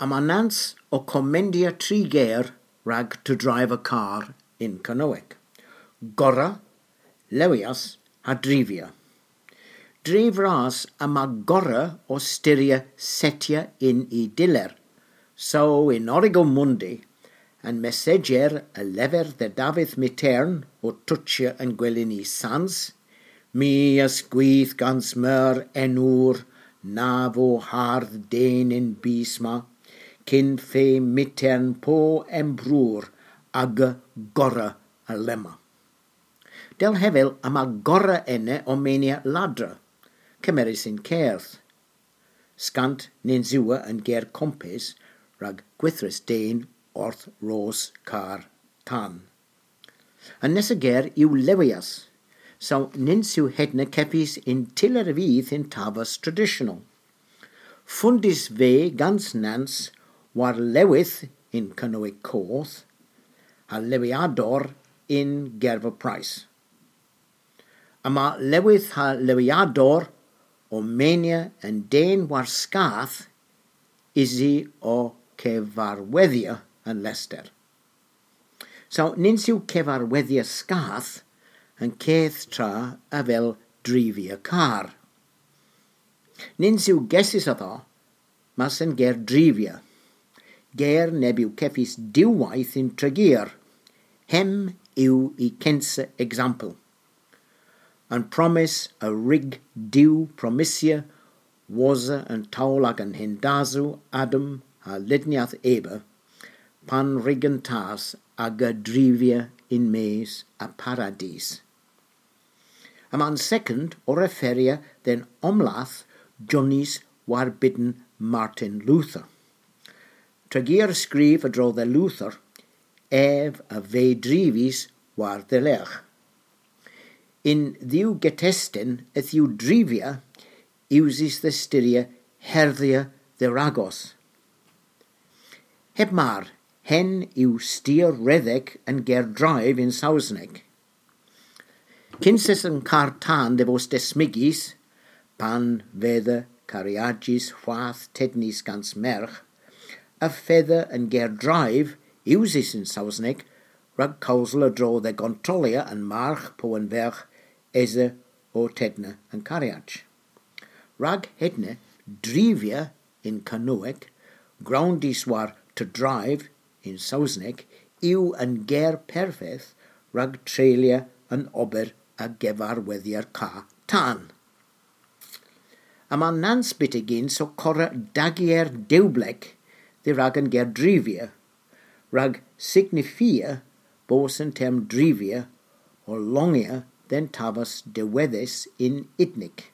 Amanans o commendia tri geir rag to drive a car in Canoic. Gora, lewias, ha drifia. Dref ras ama gora o styria setia in I diller. So in origo mundi, and messager a lever the David mitern o tutsia and gwelini sans, mi as gwyth gans mer enwr, navo hard den in bisma, cyn fe mitern po embrwr ag gora a lemma. Del hefel ama gora enne o menia ladra, cymerus in certh. Scant nin ziwa yn ger compes rag gwythris den orth ros car tan. Yn nes y ger yw lewias, so nin siw hedna cepis in tiller fydd in tafas traditional. Fundis fe gans nans war lewydd in Canoic Coth, a lewiador in gerfa price. Yma lewydd ha lewiador o menia yn den war scath isi o cefarweddia yn Leicester. So nin siw cefarweddia scath yn ceth tra a fel drifia car. Nin siw gesis o ddo, mas yn ger drifia. Ger neb yw ceffis diwwaith in Tregear. Hem yw I censa example. Yn promis a rig diw promisia wosa yn tawl ag yn hendazu Adam a lidniath Eba pan rig yn tas ag a drifia in mes a paradis. A man second o referia then omlath Johnny's war bidden Martin Luther. Tregear sgrif a dro the Luther ef a fe drivis war the lech. In ddiw getestyn y ddiw drifia usis the styria herddia the ragos. Heb mar, hen yw styr reddeg yn ger drive in Sausneg. Cynses yn car tan de fos desmigis, pan fedda cariagis chwath tednis gans merch, a fedda yn ger drive usis in Sausneg, rag cawsl a dro de gontrolia yn march po yn ferch eze o tedna yn cariag. Rag hedne drifia in Canoic, groundis war to drive in Sausneg, yw yn ger perfeth rag trelia yn ober a gefarweddiar ca tan. A man nans bit egin so cora dagier dewblek de rag yn ger drifia, rag signifia bos yn term drifia o longia den tafas deweddus in idnic.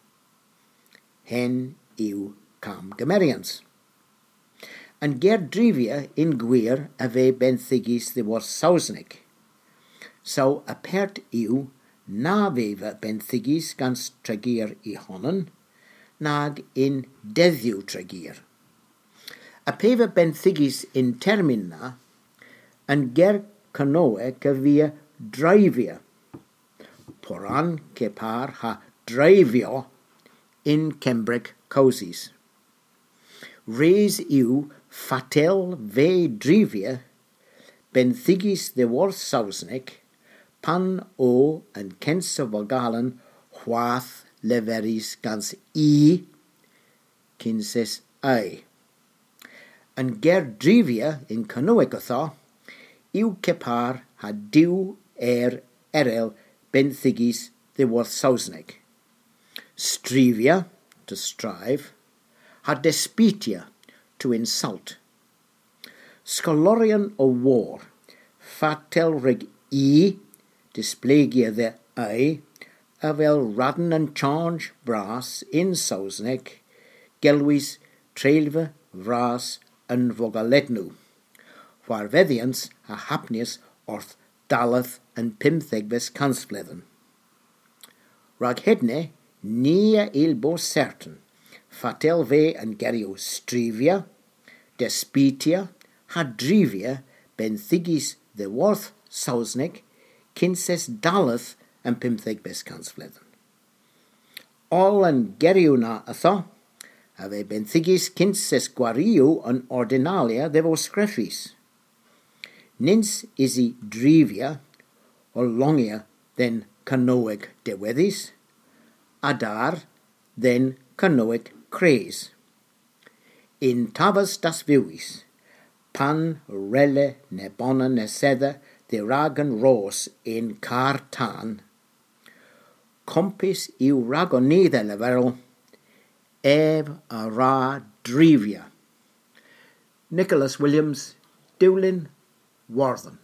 Hen yw cam gymerians. Yn ger drifia in gwir a fe benthigis de war Sausneg. So apert yw na fe benthigis gans Tregear I honon, nag in deddiw Tregear. A peva benthigis in termina yn ger Canoic a via drifia. Poran cepar ha drifio in Cembric causis. Res yw fatel ve drifia benthigis de war Sausneg pan o yn censa vogalen chwath leveris gans I cynses ei. Yn ger drifia in Canoic o tho, yw cepar ha diw erel benthigis de war Sausneg. Strivia, to strive, ha despitia, to insult. Scholorian o war, fatel rig I, displegia de ei, a fel radden and charge bras in Sausneg, gelwys treilva vras yn vogalednu, waar feddians a hapnius orth dalath yn pymthegfes cansbledden. Rag hedne, nia il bo certain, fatel fe yn gerio strivia, despitia, hadrivia, benthigis de worth Sausneg, cynses dalath yn pymthegfes cansbledden. All yn gerio na atho, a fe benthigis kinses gwariw yn ordinalia ddefo sgreffis. Nins isi drifia o longia then canoeg deweddis, adar then canoeg cres. In tafas das viwis, pan rele ne bona ne sedda diragan ros in car tan, compis iw ragonida level, ef a ra drifia. Nicholas Williams, Dewlin, Wortham.